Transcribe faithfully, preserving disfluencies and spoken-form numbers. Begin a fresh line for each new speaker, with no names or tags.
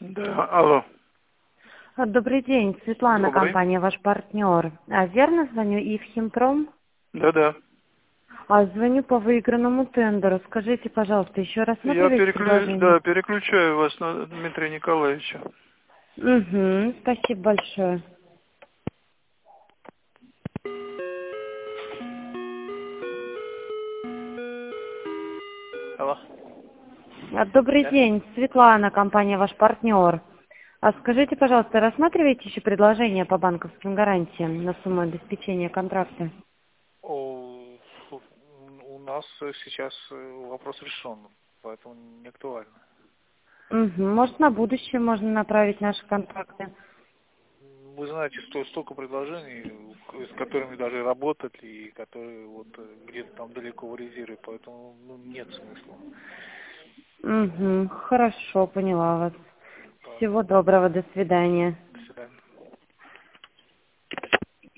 Да, алло.
Добрый день, Светлана,
Добрый.
компания «Ваш партнер». А верно звоню и в Химпром?
Да-да.
А звоню по выигранному тендеру. Скажите, пожалуйста, еще
Я
рассматриваете
переклю...
предложение?
да, переключаю вас на Дмитрия Николаевича.
Угу, спасибо большое.
Алло.
А, Добрый
Да?
день, Светлана, компания «Ваш партнер». А скажите, пожалуйста, рассматриваете еще предложение по банковским гарантиям на сумму обеспечения контракта?
О, фу, у нас сейчас э, вопрос решен, поэтому не актуально.
Угу, может, на будущее можно направить наши контакты.
Вы знаете, что столько предложений, с которыми даже работать, и которые вот э, где-то там далеко в резерве, поэтому ну, нет смысла.
Угу, хорошо, поняла вас.
Так.
Всего доброго, до свидания.